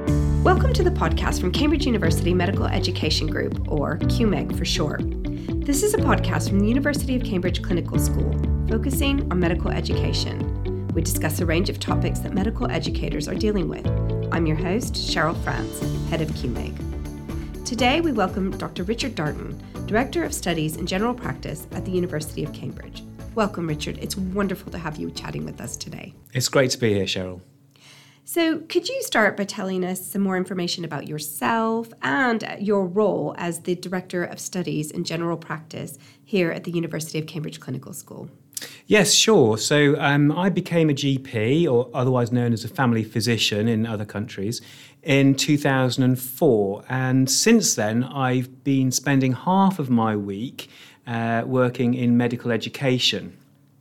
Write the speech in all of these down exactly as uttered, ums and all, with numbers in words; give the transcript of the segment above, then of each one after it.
Welcome to the podcast from Cambridge University Medical Education Group, or Q M E G for short. This is a podcast from the University of Cambridge Clinical School, focusing on medical education. We discuss a range of topics that medical educators are dealing with. I'm your host, Cheryl France, head of Q M E G. Today, we welcome Doctor Richard Darton, Director of Studies in General Practice at the University of Cambridge. Welcome, Richard. It's wonderful to have you chatting with us today. It's great to be here, Cheryl. So could you start by telling us some more information about yourself and your role as the Director of Studies in General Practice here at the University of Cambridge Clinical School? Yes, sure. So um, I became a G P, or otherwise known as a family physician in other countries, in two thousand four. And since then, I've been spending half of my week uh, working in medical education.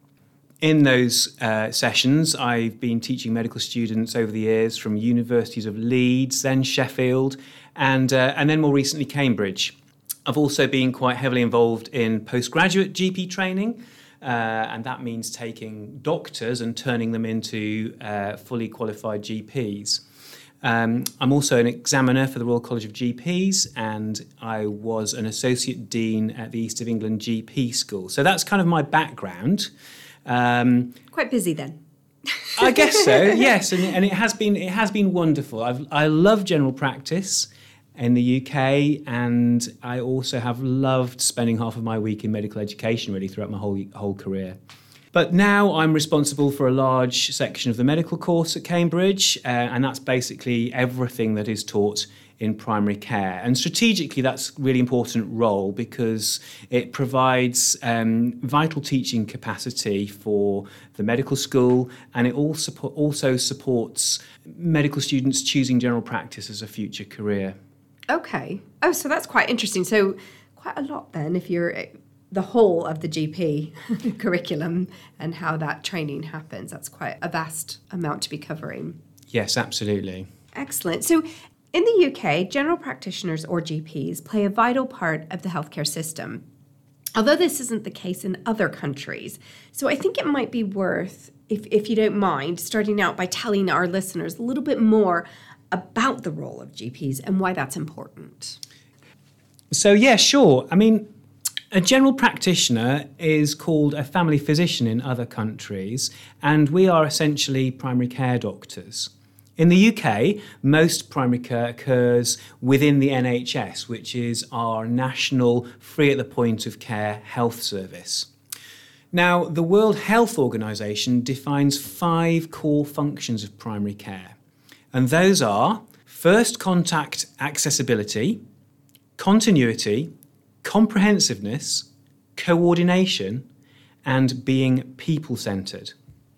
In those uh, sessions, I've been teaching medical students over the years from universities of Leeds, then Sheffield, and uh, and then more recently Cambridge. I've also been quite heavily involved in postgraduate G P training, uh, and that means taking doctors and turning them into uh, fully qualified G Ps. Um, I'm also an examiner for the Royal College of G Ps, and I was an associate dean at the East of England G P School. So that's kind of my background. Um, Quite busy then. I guess so. Yes, and, and it has been it has been wonderful. I've, I love general practice in the U K, and I also have loved spending half of my week in medical education really throughout my whole whole career. But now I'm responsible for a large section of the medical course at Cambridge, uh, and that's basically everything that is taught in primary care. And strategically, that's a really important role because it provides um, vital teaching capacity for the medical school, and it also, also supports medical students choosing general practice as a future career. Okay. Oh, so that's quite interesting. So quite a lot then if you're the whole of the G P curriculum and how that training happens. That's quite a vast amount to be covering. Yes, absolutely. Excellent. So in the U K, general practitioners or G Ps play a vital part of the healthcare system, although this isn't the case in other countries. So I think it might be worth, if, if you don't mind, starting out by telling our listeners a little bit more about the role of G Ps and why that's important. So, yeah, sure. I mean, a general practitioner is called a family physician in other countries, and we are essentially primary care doctors. In the U K, most primary care occurs within the N H S, which is our national free at the point of care health service. Now, the World Health Organization defines five core functions of primary care, and those are first contact accessibility, continuity, comprehensiveness, coordination, and being people-centred.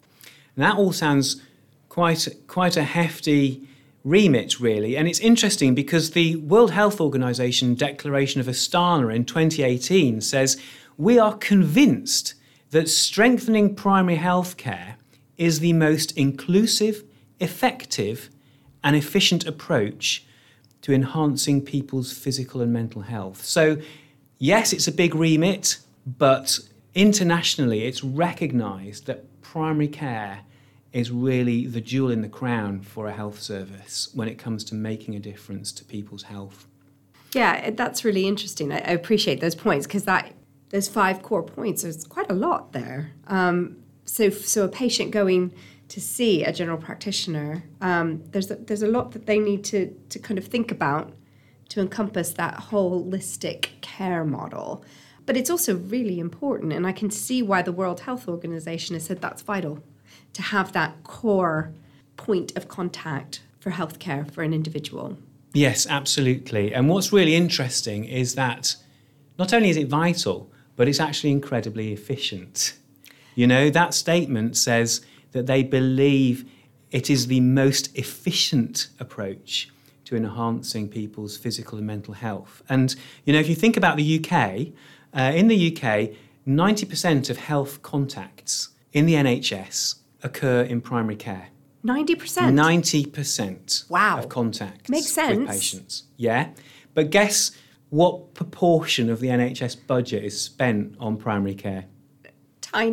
And that all sounds Quite, quite a hefty remit, really. And it's interesting because the World Health Organization Declaration of Astana in twenty eighteen says, we are convinced that strengthening primary health care is the most inclusive, effective, and efficient approach to enhancing people's physical and mental health. So, yes, it's a big remit, but internationally it's recognised that primary care is really the jewel in the crown for a health service when it comes to making a difference to people's health. Yeah, that's really interesting. I, I appreciate those points because that those five core points, there's quite a lot there. Um, so, so a patient going to see a general practitioner, um, there's a, there's a lot that they need to to kind of think about to encompass that holistic care model. But it's also really important, and I can see why the World Health Organization has said that's vital, to have that core point of contact for healthcare for an individual. Yes, absolutely. And what's really interesting is that not only is it vital, but it's actually incredibly efficient. You know, that statement says that they believe it is the most efficient approach to enhancing people's physical and mental health. And, you know, if you think about the U K, uh, in the U K, ninety percent of health contacts in the N H S occur in primary care. ninety percent? ninety percent wow. of contacts Makes sense. with patients. Yeah. But guess what proportion of the N H S budget is spent on primary care? Tiny.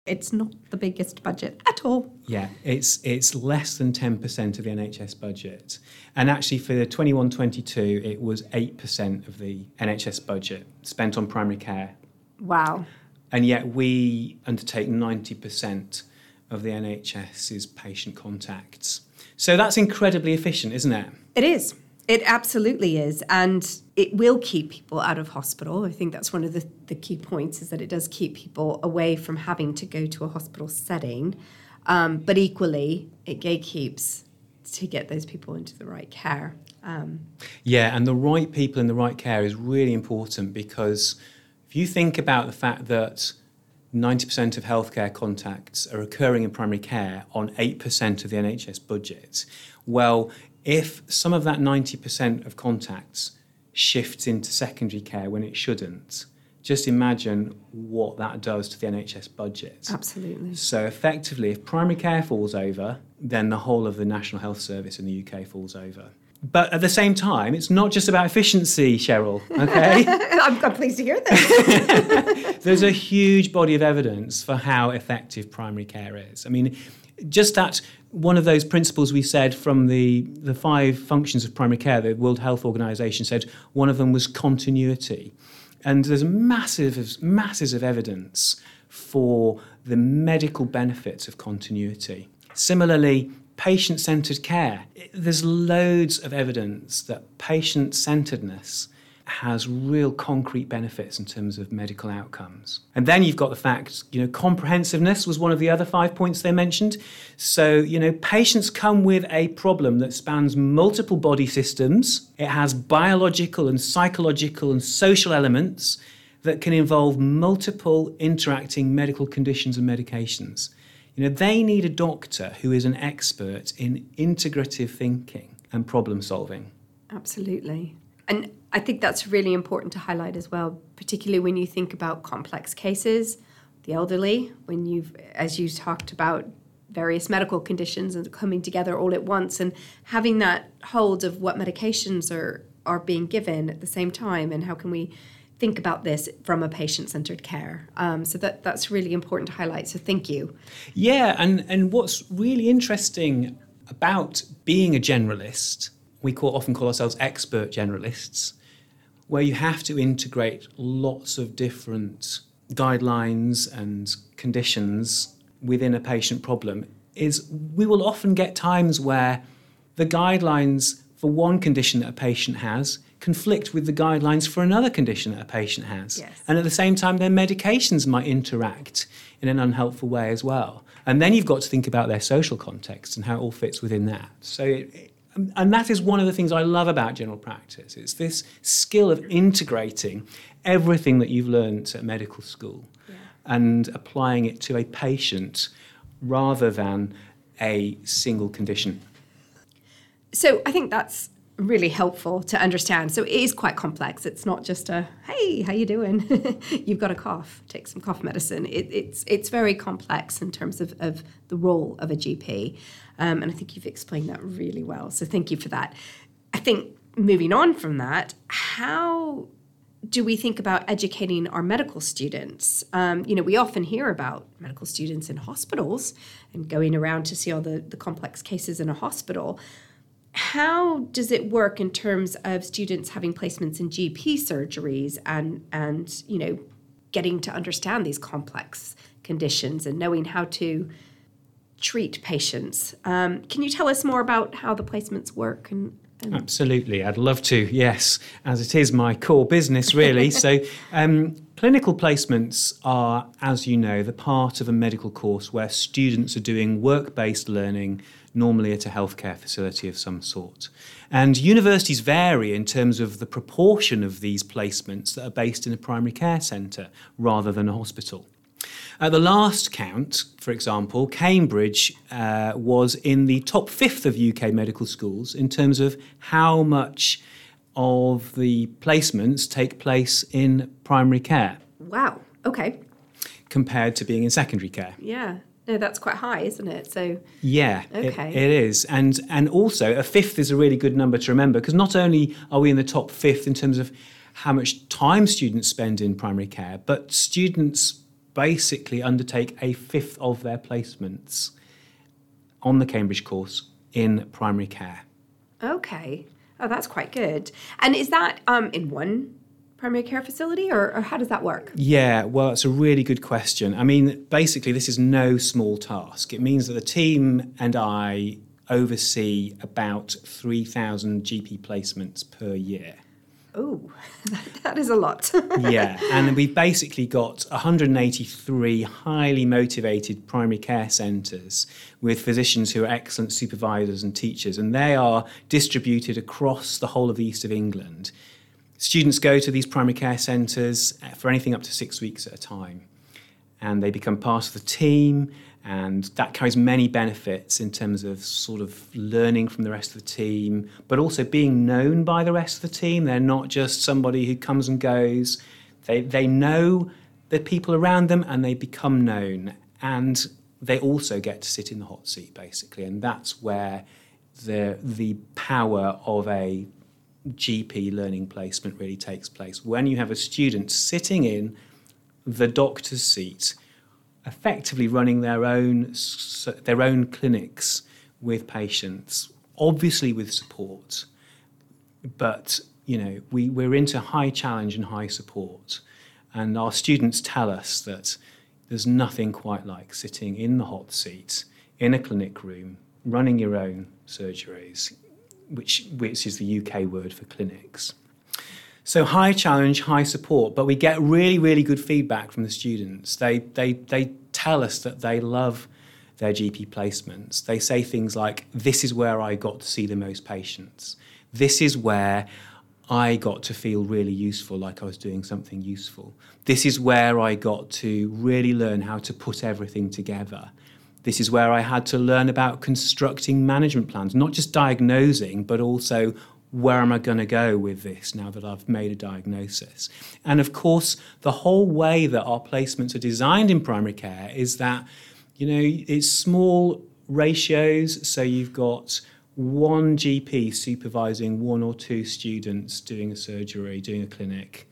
It's not the biggest budget at all. Yeah, it's it's less than ten percent of the N H S budget. And actually for the twenty-one twenty-two, it was eight percent of the N H S budget spent on primary care. Wow. And yet we undertake ninety percent of the NHS's patient contacts. So that's incredibly efficient, isn't it? It is. It absolutely is. And it will keep people out of hospital. I think that's one of the, the key points, is that it does keep people away from having to go to a hospital setting. Um, but equally, it gatekeeps to get those people into the right care. Um, yeah, and the right people in the right care is really important, because if you think about the fact that ninety percent of healthcare contacts are occurring in primary care on eight percent of the N H S budget, well, if some of that ninety percent of contacts shifts into secondary care when it shouldn't, just imagine what that does to the N H S budget. Absolutely. So effectively, if primary care falls over, then the whole of the National Health Service in the U K falls over. But at the same time, it's not just about efficiency, Cheryl, okay? I'm, I'm pleased to hear that. There's a huge body of evidence for how effective primary care is. I mean, just that one of those principles we said from the, the five functions of primary care, the World Health Organization said one of them was continuity. And there's massive, masses of evidence for the medical benefits of continuity. Similarly, patient-centred care. There's loads of evidence that patient-centredness has real concrete benefits in terms of medical outcomes. And then you've got the fact, you know, comprehensiveness was one of the other five points they mentioned. So, you know, patients come with a problem that spans multiple body systems. It has biological and psychological and social elements that can involve multiple interacting medical conditions and medications. You know, they need a doctor who is an expert in integrative thinking and problem solving. Absolutely. And I think that's really important to highlight as well, particularly when you think about complex cases, the elderly, when you've, as you talked about, various medical conditions and coming together all at once, and having that hold of what medications are, are being given at the same time, and how can we think about this from a patient-centered care. Um, so that that's really important to highlight. So thank you. Yeah, and, and what's really interesting about being a generalist, we call, often call ourselves expert generalists, where you have to integrate lots of different guidelines and conditions within a patient problem, is we will often get times where the guidelines for one condition that a patient has conflict with the guidelines for another condition that a patient has. Yes. And at the same time, their medications might interact in an unhelpful way as well. And then you've got to think about their social context and how it all fits within that. So, it, and that is one of the things I love about general practice. It's this skill of integrating everything that you've learned at medical school yeah. and applying it to a patient rather than a single condition. So I think that's really helpful to understand. So it is quite complex. It's not just a, hey, how you doing? You've got a cough, take some cough medicine. It, it's it's very complex in terms of, of the role of a G P. Um, and I think you've explained that really well. So thank you for that. I think moving on from that, how do we think about educating our medical students? Um, you know, we often hear about medical students in hospitals and going around to see all the, the complex cases in a hospital. How does it work in terms of students having placements in G P surgeries and, and you know, getting to understand these complex conditions and knowing how to treat patients? Um, can you tell us more about how the placements work? And, and Absolutely, I'd love to, yes, as it is my core business, really. so um, clinical placements are, as you know, the part of a medical course where students are doing work-based learning, normally at a healthcare facility of some sort. And universities vary in terms of the proportion of these placements that are based in a primary care centre rather than a hospital. At the last count, for example, Cambridge uh, was in the top fifth of U K medical schools in terms of how much of the placements take place in primary care. Wow, okay. Compared to being in secondary care. Yeah. No, that's quite high, isn't it? So yeah, okay. it, it is. And and also a fifth is a really good number to remember, because not only are we in the top fifth in terms of how much time students spend in primary care, but students basically undertake a fifth of their placements on the Cambridge course in primary care. Okay. Oh, that's quite good. And is that um, in one primary care facility, or, or how does that work? Yeah, well, it's a really good question. I mean, basically, this is no small task. It means that the team and I oversee about three thousand G P placements per year. Oh, that is a lot. Yeah, and we've basically got one hundred eighty-three highly motivated primary care centres with physicians who are excellent supervisors and teachers, and they are distributed across the whole of the east of England. Students go to these primary care centres for anything up to six weeks at a time, and they become part of the team, and that carries many benefits in terms of sort of learning from the rest of the team, but also being known by the rest of the team. They're not just somebody who comes and goes. They they know the people around them and they become known. And they also get to sit in the hot seat, basically. And that's where the the power of a G P learning placement really takes place. When you have a student sitting in the doctor's seat, effectively running their own their own clinics with patients, obviously with support, but you know we, we're into high challenge and high support, and our students tell us that there's nothing quite like sitting in the hot seat in a clinic room, running your own surgeries, which which is the U K word for clinics. So high challenge, high support, but we get really, really good feedback from the students. They they they tell us that they love their G P placements. They say things like, this is where I got to see the most patients. This is where I got to feel really useful, like I was doing something useful. This is where I got to really learn how to put everything together. This is where I had to learn about constructing management plans, not just diagnosing, but also where am I going to go with this now that I've made a diagnosis? And of course, the whole way that our placements are designed in primary care is that, you know, it's small ratios. So you've got one G P supervising one or two students doing a surgery, doing a clinic.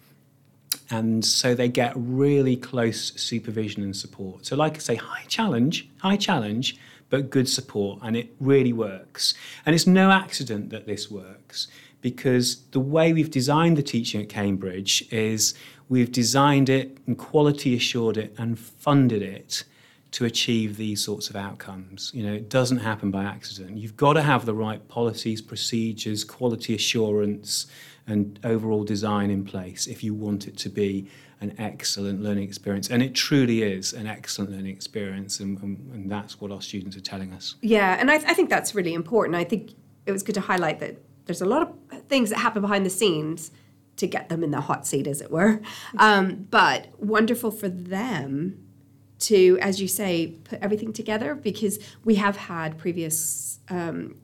And so they get really close supervision and support. So like I say, high challenge, high challenge, but good support, and it really works. And it's no accident that this works, because the way we've designed the teaching at Cambridge is we've designed it and quality assured it and funded it to achieve these sorts of outcomes. You know, it doesn't happen by accident. You've got to have the right policies, procedures, quality assurance, and overall design in place if you want it to be an excellent learning experience. And it truly is an excellent learning experience, and, and, and that's what our students are telling us. Yeah, and I, th- I think that's really important. I think it was good to highlight that there's a lot of things that happen behind the scenes to get them in the hot seat, as it were. Um, but wonderful for them to, as you say, put everything together, because we have had previous um,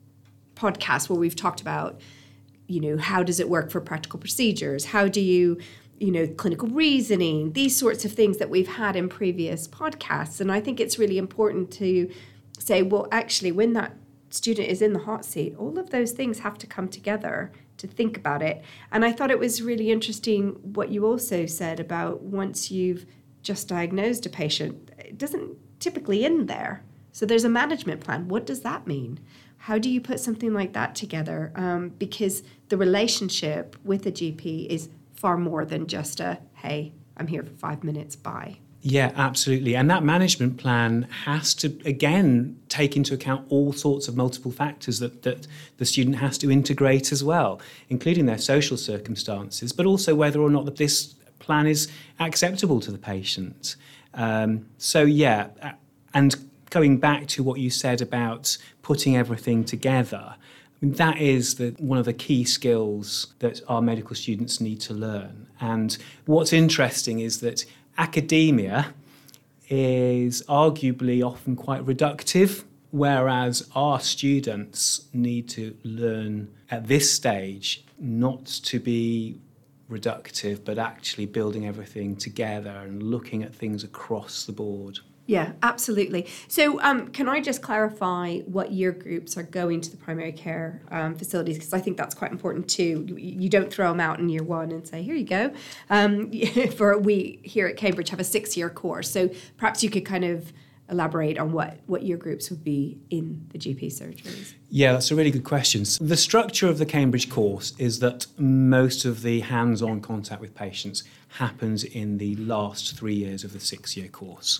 podcasts where we've talked about, you know, how does it work for practical procedures? How do you, you know, clinical reasoning, these sorts of things that we've had in previous podcasts. And I think it's really important to say, well, actually, when that student is in the hot seat, all of those things have to come together to think about it. And I thought it was really interesting what you also said about once you've just diagnosed a patient, it doesn't typically end there. So there's a management plan. What does that mean? How do you put something like that together? Um, because the relationship with a G P is far more than just a, hey, I'm here for five minutes, bye. Yeah, absolutely. And that management plan has to, again, take into account all sorts of multiple factors that, that the student has to integrate as well, including their social circumstances, but also whether or not that this plan is acceptable to the patient. Um, so, yeah, and going back to what you said about putting everything together, that is the, one of the key skills that our medical students need to learn. And what's interesting is that academia is arguably often quite reductive, whereas our students need to learn at this stage not to be reductive, but actually building everything together and looking at things across the board. Yeah, absolutely. So um, can I just clarify what year groups are going to the primary care um, facilities? Because I think that's quite important too. You, you don't throw them out in year one and say, here you go. Um, for we here at Cambridge have a six-year course. So perhaps you could kind of elaborate on what, what year groups would be in the G P surgeries. Yeah, that's a really good question. So the structure of the Cambridge course is that most of the hands-on contact with patients happens in the last three years of the six-year course.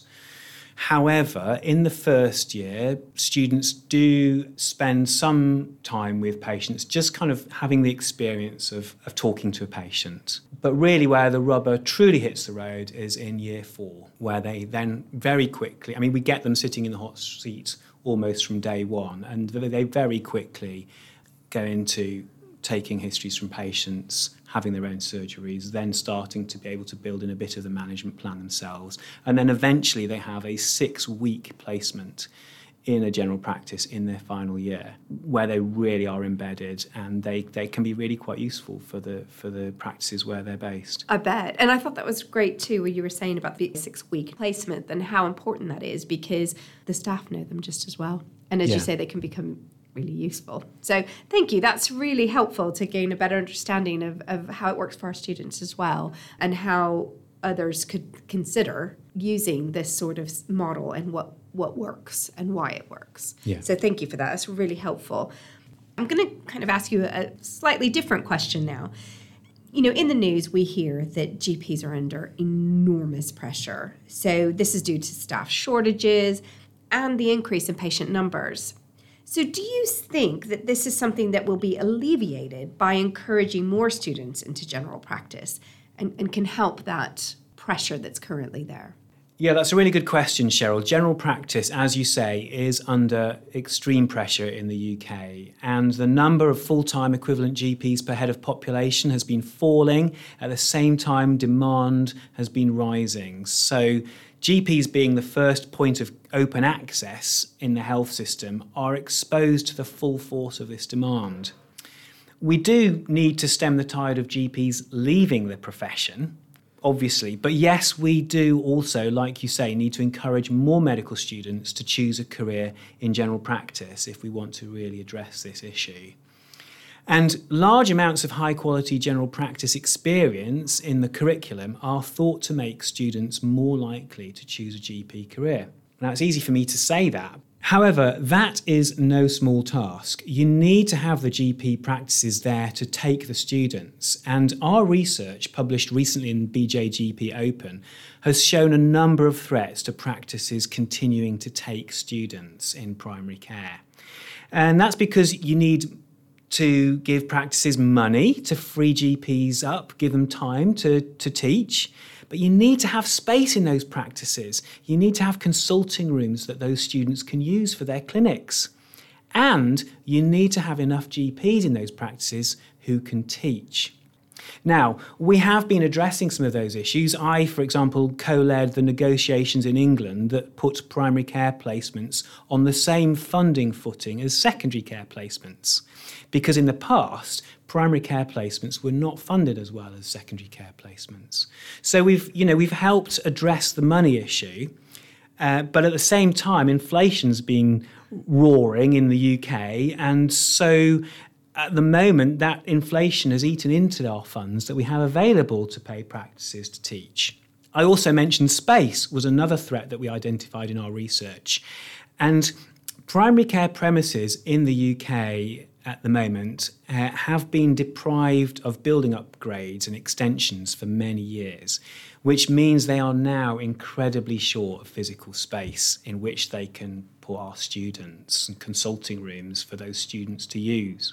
However, in the first year, students do spend some time with patients, just kind of having the experience of, of talking to a patient. But really where the rubber truly hits the road is in year four, where they then very quickly, I mean, we get them sitting in the hot seat almost from day one, and they very quickly go into taking histories from patients, having their own surgeries, then starting to be able to build in a bit of the management plan themselves. And then eventually they have a six-week placement in a general practice in their final year, where they really are embedded, and they, they can be really quite useful for the for the practices where they're based. I bet. And I thought that was great too, what you were saying about the six-week placement and how important that is, because the staff know them just as well. And as Yeah. you say, they can become really useful. So thank you. That's really helpful to gain a better understanding of, of how it works for our students as well, and how others could consider using this sort of model and what, what works and why it works. Yeah. So thank you for that. That's really helpful. I'm going to kind of ask you a slightly different question now. You know, in the news, we hear that G Ps are under enormous pressure. So this is due to staff shortages and the increase in patient numbers. So do you think that this is something that will be alleviated by encouraging more students into general practice and, and can help that pressure that's currently there? Yeah, that's a really good question, Cheryl. General practice, as you say, is under extreme pressure in the U K, and the number of full-time equivalent G Ps per head of population has been falling. At the same time, demand has been rising. So G Ps, being the first point of open access in the health system, are exposed to the full force of this demand. We do need to stem the tide of G Ps leaving the profession, obviously, but yes, we do also, like you say, need to encourage more medical students to choose a career in general practice if we want to really address this issue. And large amounts of high-quality general practice experience in the curriculum are thought to make students more likely to choose a G P career. Now, it's easy for me to say that. However, that is no small task. You need to have the G P practices there to take the students. And our research, published recently in B J G P Open, has shown a number of threats to practices continuing to take students in primary care. And that's because you need to give practices money to free G Ps up, give them time to, to teach. But you need to have space in those practices. You need to have consulting rooms that those students can use for their clinics. And you need to have enough G Ps in those practices who can teach. Now, we have been addressing some of those issues. I, for example, co-led the negotiations in England that put primary care placements on the same funding footing as secondary care placements. Because in the past, primary care placements were not funded as well as secondary care placements. So we've, you know, we've helped address the money issue, uh, but at the same time, inflation's been roaring in the U K, and so at the moment, that inflation has eaten into our funds that we have available to pay practices to teach. I also mentioned space was another threat that we identified in our research. And primary care premises in the U K at the moment uh, have been deprived of building upgrades and extensions for many years, which means they are now incredibly short of physical space in which they can put our students and consulting rooms for those students to use.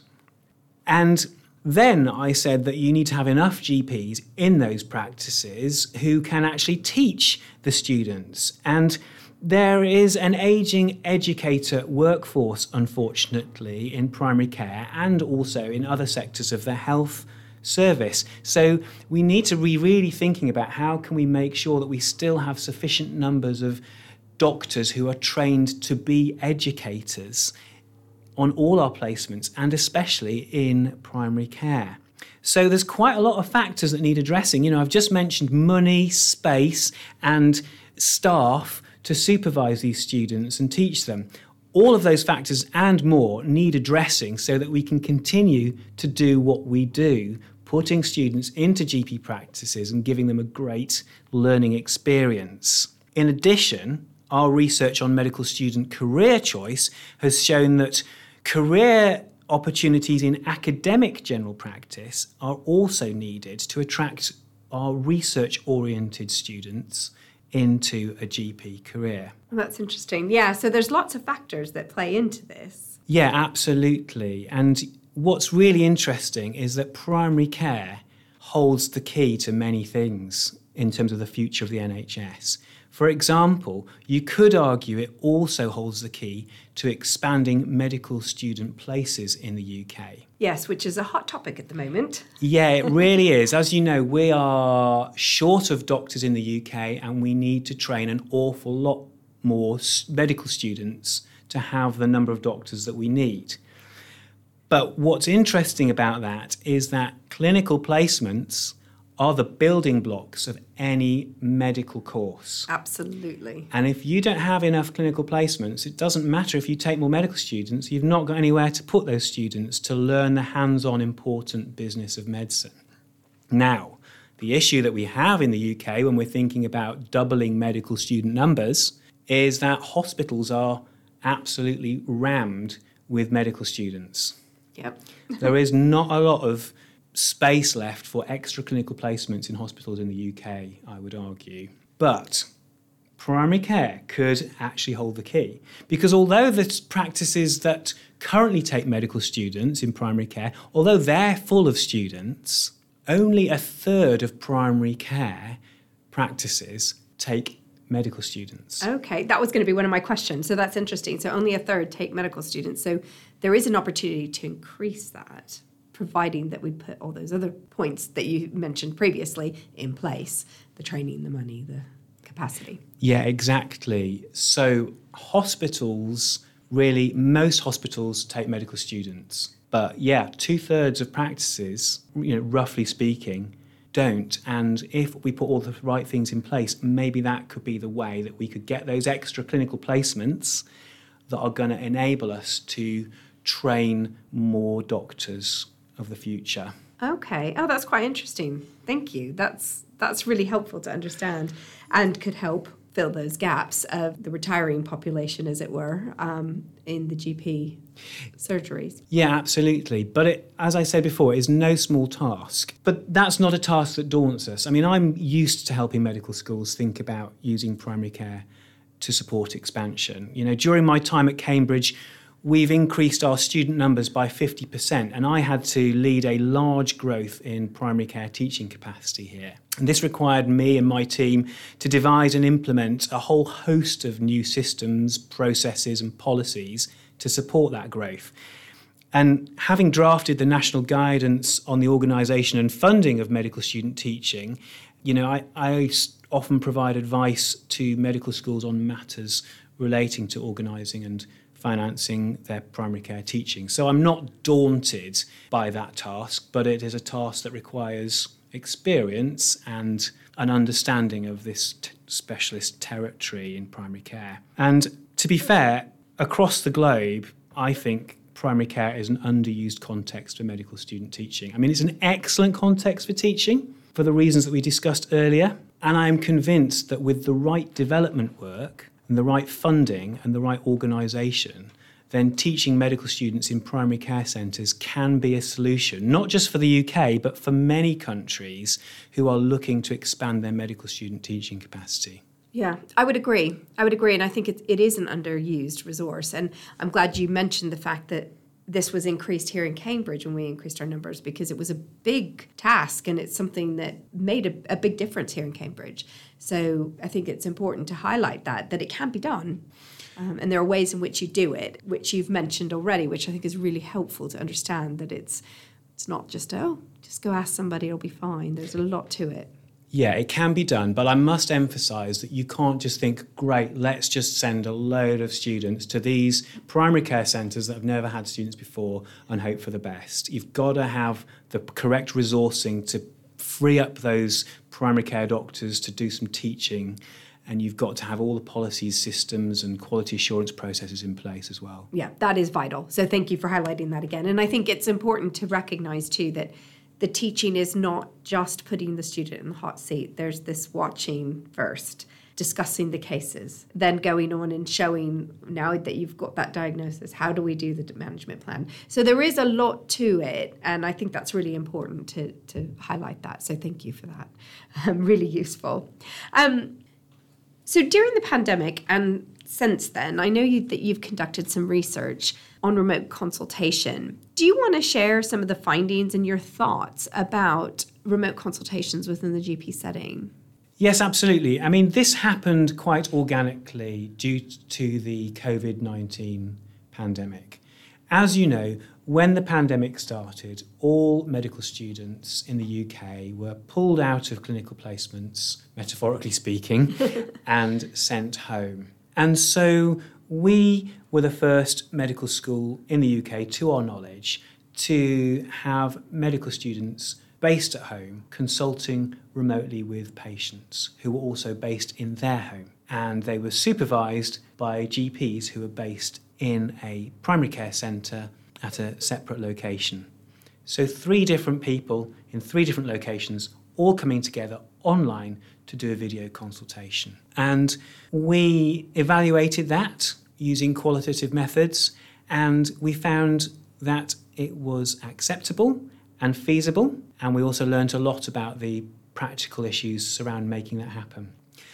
And then I said that you need to have enough G Ps in those practices who can actually teach the students. And there is an ageing educator workforce, unfortunately, in primary care and also in other sectors of the health service. So we need to be really thinking about how can we make sure that we still have sufficient numbers of doctors who are trained to be educators on all our placements, and especially in primary care. So there's quite a lot of factors that need addressing. You know, I've just mentioned money, space, and staff to supervise these students and teach them. All of those factors and more need addressing so that we can continue to do what we do, putting students into G P practices and giving them a great learning experience. In addition, our research on medical student career choice has shown that career opportunities in academic general practice are also needed to attract our research-oriented students into a G P career. That's interesting. Yeah, so there's lots of factors that play into this. Yeah, absolutely. And what's really interesting is that primary care holds the key to many things in terms of the future of the N H S. For example, you could argue it also holds the key to expanding medical student places in the U K. Yes, which is a hot topic at the moment. Yeah, it really is. As you know, we are short of doctors in the U K and we need to train an awful lot more medical students to have the number of doctors that we need. But what's interesting about that is that clinical placements are the building blocks of any medical course. Absolutely. And if you don't have enough clinical placements, it doesn't matter if you take more medical students, you've not got anywhere to put those students to learn the hands-on important business of medicine. Now, the issue that we have in the U K when we're thinking about doubling medical student numbers is that hospitals are absolutely rammed with medical students. Yep. There is not a lot of space left for extra clinical placements in hospitals in the U K, I would argue. But primary care could actually hold the key. Because although the practices that currently take medical students in primary care, although they're full of students, only a third of primary care practices take medical students. Okay, that was going to be one of my questions. So that's interesting. So only a third take medical students. So there is an opportunity to increase that, providing that we put all those other points that you mentioned previously in place, the training, the money, the capacity. Yeah, exactly. So hospitals, really, most hospitals take medical students. But yeah, two-thirds of practices, you know, roughly speaking, don't. And if we put all the right things in place, maybe that could be the way that we could get those extra clinical placements that are going to enable us to train more doctors of the future. Okay. Oh, that's quite interesting. Thank you. That's that's really helpful to understand and could help fill those gaps of the retiring population, as it were, um, in the G P surgeries. Yeah, absolutely. But it, as I said before, it is no small task. But that's not a task that daunts us. I mean, I'm used to helping medical schools think about using primary care to support expansion. You know, during my time at Cambridge, we've increased our student numbers by fifty percent, and I had to lead a large growth in primary care teaching capacity here. And this required me and my team to devise and implement a whole host of new systems, processes and policies to support that growth. And having drafted the national guidance on the organisation and funding of medical student teaching, you know, I, I often provide advice to medical schools on matters relating to organising and financing their primary care teaching. So I'm not daunted by that task, but it is a task that requires experience and an understanding of this t- specialist territory in primary care. And to be fair, across the globe, I think primary care is an underused context for medical student teaching. I mean, it's an excellent context for teaching for the reasons that we discussed earlier. And I am convinced that with the right development work and the right funding and the right organisation, then teaching medical students in primary care centres can be a solution, not just for the U K, but for many countries who are looking to expand their medical student teaching capacity. Yeah, I would agree. I would agree. And I think it, it is an underused resource. And I'm glad you mentioned the fact that this was increased here in Cambridge when we increased our numbers, because it was a big task and it's something that made a, a big difference here in Cambridge. So I think it's important to highlight that, that it can be done. Um, and there are ways in which you do it, which you've mentioned already, which I think is really helpful to understand that it's it's not just, oh, just go ask somebody, it'll be fine. There's a lot to it. Yeah, it can be done, but I must emphasise that you can't just think, great, let's just send a load of students to these primary care centres that have never had students before and hope for the best. You've got to have the correct resourcing to free up those primary care doctors to do some teaching and you've got to have all the policies, systems and quality assurance processes in place as well. Yeah, that is vital. So thank you for highlighting that again. And I think it's important to recognize too that the teaching is not just putting the student in the hot seat. There's this watching first, discussing the cases, then going on and showing, now that you've got that diagnosis, how do we do the management plan? So there is a lot to it, and I think that's really important to, to highlight that. So thank you for that. Um, really useful. Um, so during the pandemic and since then, I know you, that you've conducted some research on remote consultation. Do you want to share some of the findings and your thoughts about remote consultations within the G P setting? Yes, absolutely. I mean, this happened quite organically due to the covid nineteen pandemic. As you know, when the pandemic started, all medical students in the U K were pulled out of clinical placements, metaphorically speaking, and sent home. And so we were the first medical school in the U K, to our knowledge, to have medical students based at home consulting remotely with patients who were also based in their home. And they were supervised by G Ps who were based in a primary care centre at a separate location. So three different people in three different locations all coming together online to do a video consultation. And we evaluated that using qualitative methods, and we found that it was acceptable and feasible, and we also learned a lot about the practical issues surrounding making that happen.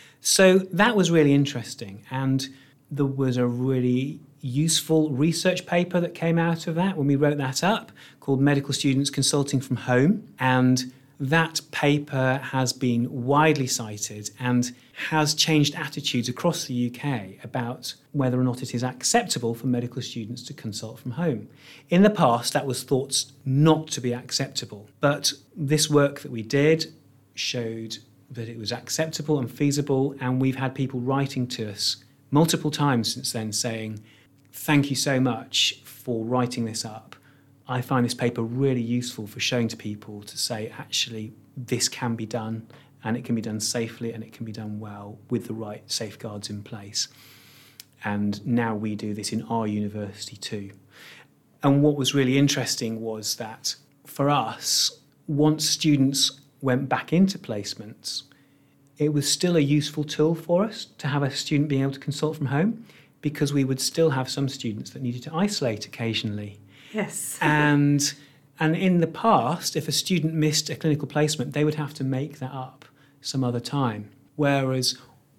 So that was really interesting, and there was a really useful research paper that came out of that when we wrote that up, called Medical Students Consulting from Home, and that paper has been widely cited and has changed attitudes across the U K about whether or not it is acceptable for medical students to consult from home. In the past, that was thought not to be acceptable, but this work that we did showed that it was acceptable and feasible, and we've had people writing to us multiple times since then saying, "Thank you so much for writing this up. I find this paper really useful for showing to people to say, actually, this can be done, and it can be done safely, and it can be done well with the right safeguards in place. And now we do this in our university too." And what was really interesting was that for us, once students went back into placements, it was still a useful tool for us to have a student being able to consult from home, because we would still have some students that needed to isolate occasionally. Yes. and and in the past, if a student missed a clinical placement, they would have to make that up some other time. Whereas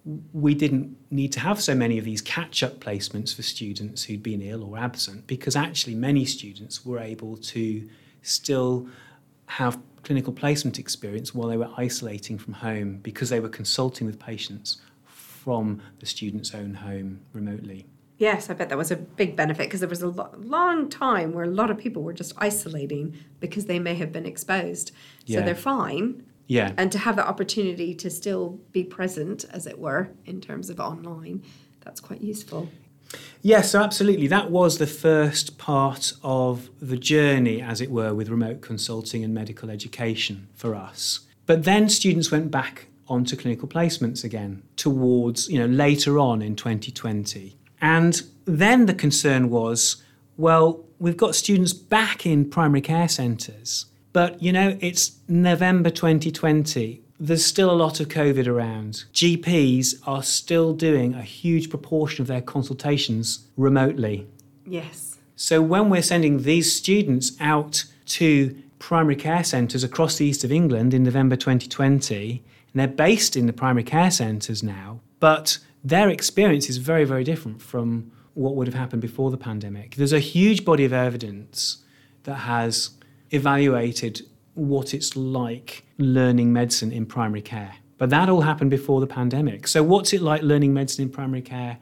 we didn't need to have so many of these catch-up placements for students who'd been ill or absent, because actually many students were able to still have clinical placement experience while they were isolating from home, because they were consulting with patients from the student's own home remotely. Yes, I bet that was a big benefit, because there was a lo- long time where a lot of people were just isolating because they may have been exposed. So Yeah. they're fine. Yeah. And to have the opportunity to still be present, as it were, in terms of online, that's quite useful. Yes, so absolutely. That was the first part of the journey, as it were, with remote consulting and medical education for us. But then students went back onto clinical placements again towards, you know, later on in twenty twenty. And then the concern was, well, we've got students back in primary care centres, but, you know, it's November twenty twenty. There's still a lot of COVID around. G Ps are still doing a huge proportion of their consultations remotely. Yes. So when we're sending these students out to primary care centres across the east of England in November twenty twenty, and they're based in the primary care centres now, but their experience is very, very different from what would have happened before the pandemic. There's a huge body of evidence that has evaluated what it's like learning medicine in primary care. But that all happened before the pandemic. So what's it like learning medicine in primary care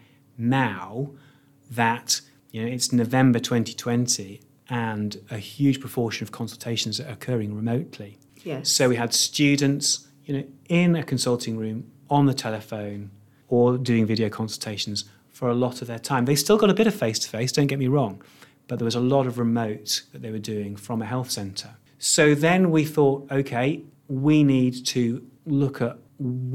now that, you know, it's November twenty twenty and a huge proportion of consultations are occurring remotely? Yes. So we had students, you know, in a consulting room, on the telephone, or doing video consultations for a lot of their time. They still got a bit of face-to-face, don't get me wrong, but there was a lot of remote that they were doing from a health centre. So then we thought, okay, we need to look at what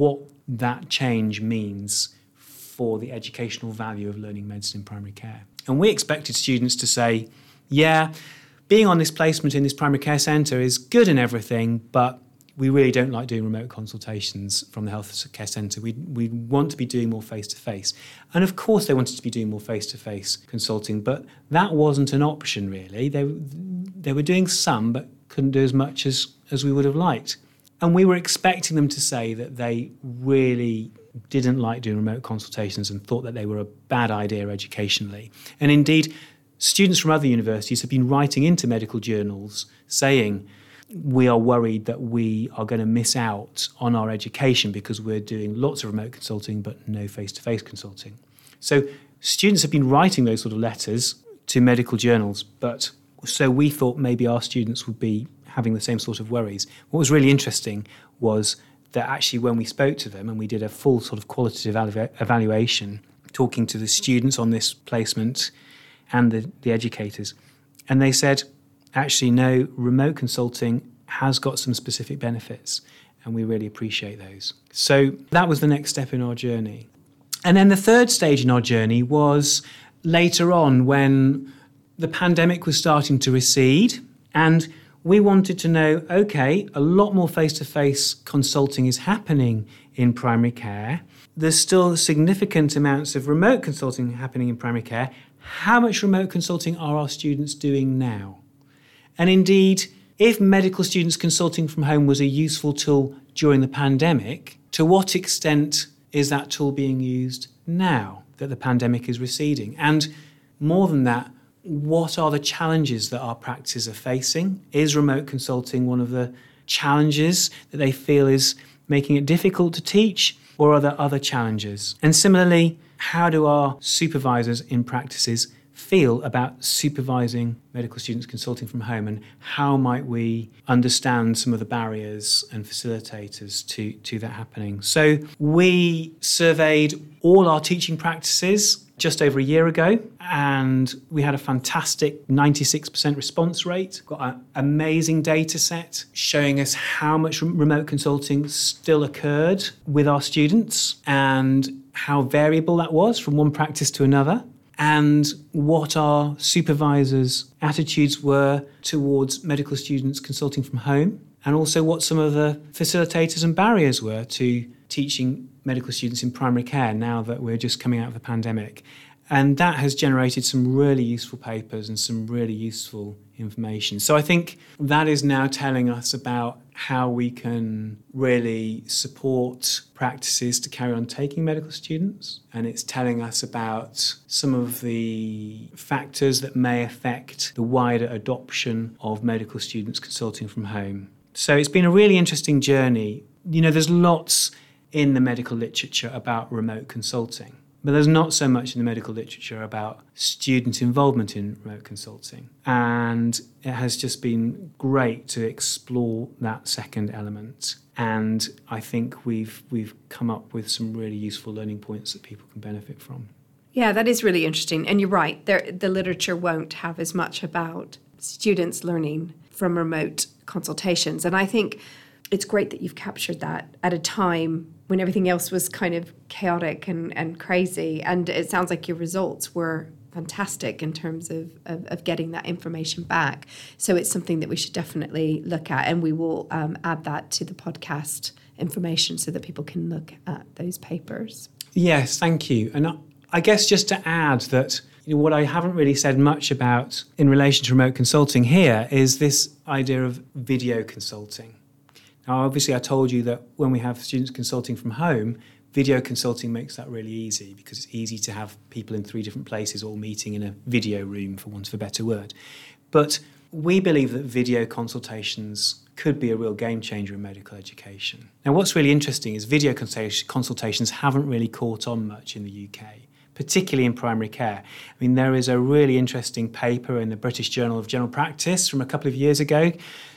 that change means for the educational value of learning medicine in primary care. And we expected students to say, yeah, being on this placement in this primary care centre is good and everything, but we really don't like doing remote consultations from the health care centre. We we want to be doing more face-to-face. And of course they wanted to be doing more face-to-face consulting, but that wasn't an option really. They, they were doing some, but couldn't do as much as, as we would have liked. And we were expecting them to say that they really didn't like doing remote consultations and thought that they were a bad idea educationally. And indeed, students from other universities have been writing into medical journals saying, we are worried that we are going to miss out on our education because we're doing lots of remote consulting but no face-to-face consulting. So students have been writing those sort of letters to medical journals, but so we thought maybe our students would be having the same sort of worries. What was really interesting was that actually when we spoke to them and we did a full sort of qualitative evalu- evaluation, talking to the students on this placement and the, the educators, and they said, actually, no, remote consulting has got some specific benefits, and we really appreciate those. So that was the next step in our journey. And then the third stage in our journey was later on when the pandemic was starting to recede, and we wanted to know, okay, a lot more face-to-face consulting is happening in primary care. There's still significant amounts of remote consulting happening in primary care. How much remote consulting are our students doing now? And indeed, if medical students consulting from home was a useful tool during the pandemic, to what extent is that tool being used now that the pandemic is receding? And more than that, what are the challenges that our practices are facing? Is remote consulting one of the challenges that they feel is making it difficult to teach, or are there other challenges? And similarly, how do our supervisors in practices feel about supervising medical students consulting from home, and how might we understand some of the barriers and facilitators to, to that happening? So we surveyed all our teaching practices just over a year ago, and we had a fantastic ninety-six percent response rate. Got an amazing data set showing us how much remote consulting still occurred with our students and how variable that was from one practice to another, and what our supervisors' attitudes were towards medical students consulting from home, and also what some of the facilitators and barriers were to teaching medical students in primary care now that we're just coming out of the pandemic. And that has generated some really useful papers and some really useful information. So I think that is now telling us about how we can really support practices to carry on taking medical students. And it's telling us about some of the factors that may affect the wider adoption of medical students consulting from home. So it's been a really interesting journey. You know, there's lots in the medical literature about remote consulting, but there's not so much in the medical literature about student involvement in remote consulting. And it has just been great to explore that second element. And I think we've we've come up with some really useful learning points that people can benefit from. Yeah, that is really interesting. And you're right, there, the literature won't have as much about students learning from remote consultations. And I think it's great that you've captured that at a time when everything else was kind of chaotic and, and crazy. And it sounds like your results were fantastic in terms of, of, of getting that information back. So it's something that we should definitely look at. And we will um, add that to the podcast information so that people can look at those papers. Yes, thank you. And I guess just to add that, you know, what I haven't really said much about in relation to remote consulting here is this idea of video consulting. Now, obviously, I told you that when we have students consulting from home, video consulting makes that really easy because it's easy to have people in three different places all meeting in a video room, for want of a better word. But we believe that video consultations could be a real game changer in medical education. Now, what's really interesting is video consultations haven't really caught on much in the U K, particularly in primary care. I mean, there is a really interesting paper in the British Journal of General Practice from a couple of years ago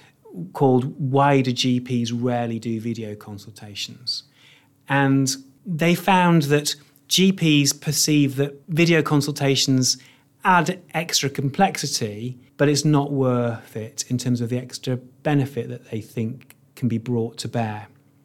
called Why Do G Ps Rarely Do Video Consultations? And they found that G Ps perceive that video consultations add extra complexity, but it's not worth it in terms of the extra benefit that they think can be brought to bear.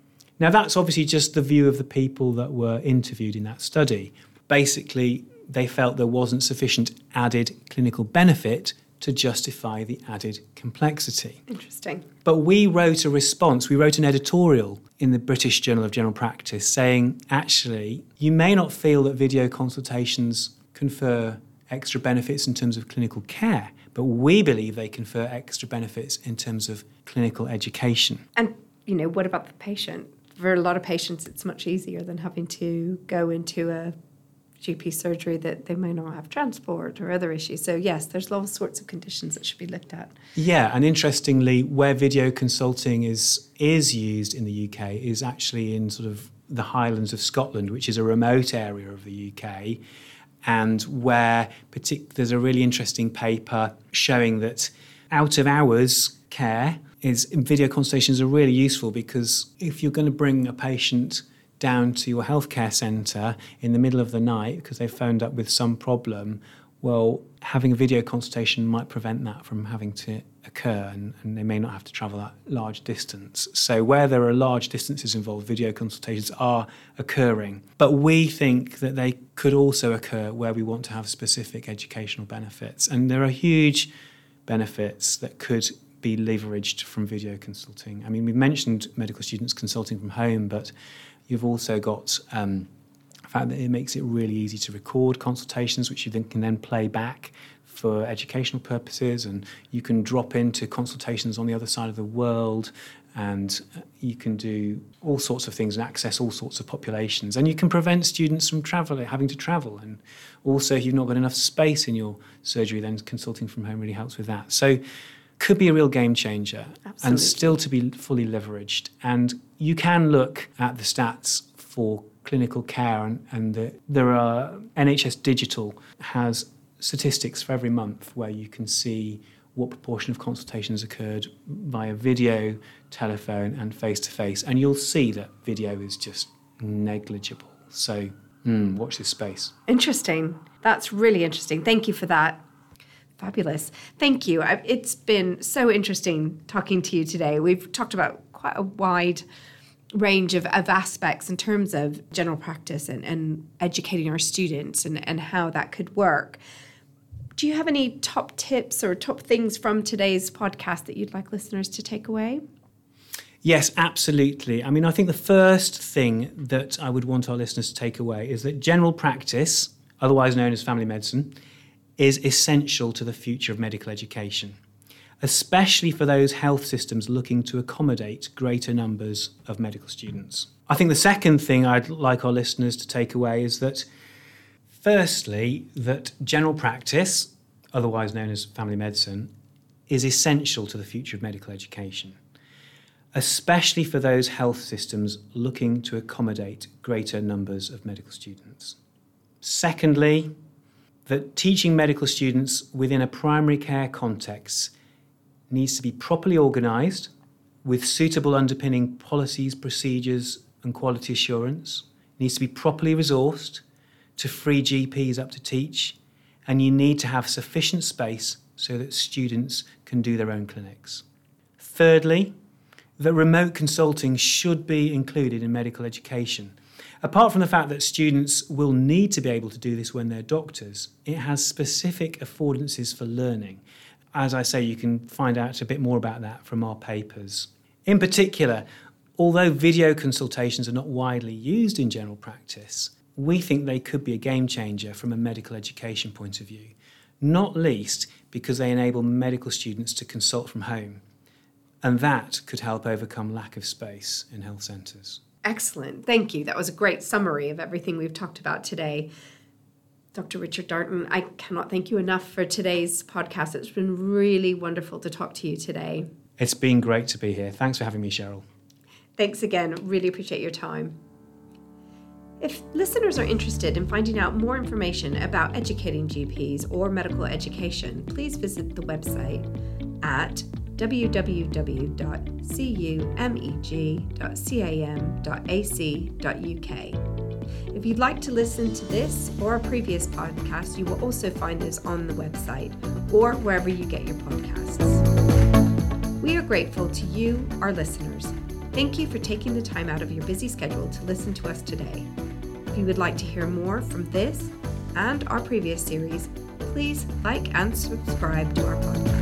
Now, that's obviously just the view of the people that were interviewed in that study. Basically, they felt there wasn't sufficient added clinical benefit to justify the added complexity. Interesting. But we wrote a response, we wrote an editorial in the British Journal of General Practice saying, actually, you may not feel that video consultations confer extra benefits in terms of clinical care, but we believe they confer extra benefits in terms of clinical education. And, you know, what about the patient? For a lot of patients, it's much easier than having to go into a G P surgery that they may not have transport or other issues. So yes, there's all sorts of conditions that should be looked at. Yeah, and interestingly, where video consulting is is used in the U K is actually in sort of the Highlands of Scotland, which is a remote area of the U K, and where partic- there's a really interesting paper showing that out of hours care is video consultations are really useful, because if you're going to bring a patient down to your healthcare centre in the middle of the night because they've phoned up with some problem, well, having a video consultation might prevent that from having to occur, and, and they may not have to travel that large distance. So where there are large distances involved, video consultations are occurring. But we think that they could also occur where we want to have specific educational benefits. And there are huge benefits that could be leveraged from video consulting. I mean, we've mentioned medical students consulting from home, but you've also got um, the fact that it makes it really easy to record consultations, which you then can then play back for educational purposes, and you can drop into consultations on the other side of the world, and you can do all sorts of things and access all sorts of populations, and you can prevent students from traveling, having to travel. And also, if you've not got enough space in your surgery, then consulting from home really helps with that. So could be a real game changer. Absolutely. And still to be fully leveraged. And you can look at the stats for clinical care, and, and the, there are N H S Digital has statistics for every month where you can see what proportion of consultations occurred via video, telephone and face-to-face. And you'll see that video is just negligible. So mm, watch this space. Interesting. That's really interesting. Thank you for that. Fabulous. Thank you. It's been so interesting talking to you today. We've talked about quite a wide range of, of aspects in terms of general practice and, and educating our students and, and how that could work. Do you have any top tips or top things from today's podcast that you'd like listeners to take away? Yes, absolutely. I mean, I think the first thing that I would want our listeners to take away is that general practice, otherwise known as family medicine, is essential to the future of medical education, especially for those health systems looking to accommodate greater numbers of medical students. I think the second thing I'd like our listeners to take away is that, firstly, that general practice, otherwise known as family medicine, is essential to the future of medical education, especially for those health systems looking to accommodate greater numbers of medical students. Secondly, that teaching medical students within a primary care context needs to be properly organised with suitable underpinning policies, procedures and quality assurance, needs to be properly resourced to free G Ps up to teach, and you need to have sufficient space so that students can do their own clinics. Thirdly, that remote consulting should be included in medical education. Apart from the fact that students will need to be able to do this when they're doctors, it has specific affordances for learning. As I say, you can find out a bit more about that from our papers. In particular, although video consultations are not widely used in general practice, we think they could be a game changer from a medical education point of view, not least because they enable medical students to consult from home. And that could help overcome lack of space in health centres. Excellent. Thank you. That was a great summary of everything we've talked about today. Doctor Richard Darton, I cannot thank you enough for today's podcast. It's been really wonderful to talk to you today. It's been great to be here. Thanks for having me, Cheryl. Thanks again. Really appreciate your time. If listeners are interested in finding out more information about educating G Ps or medical education, please visit the website at w w w dot cumeg dot cam dot a c dot u k. If you'd like to listen to this or a previous podcast, you will also find us on the website or wherever you get your podcasts. We are grateful to you, our listeners. Thank you for taking the time out of your busy schedule to listen to us today. If you would like to hear more from this and our previous series, please like and subscribe to our podcast.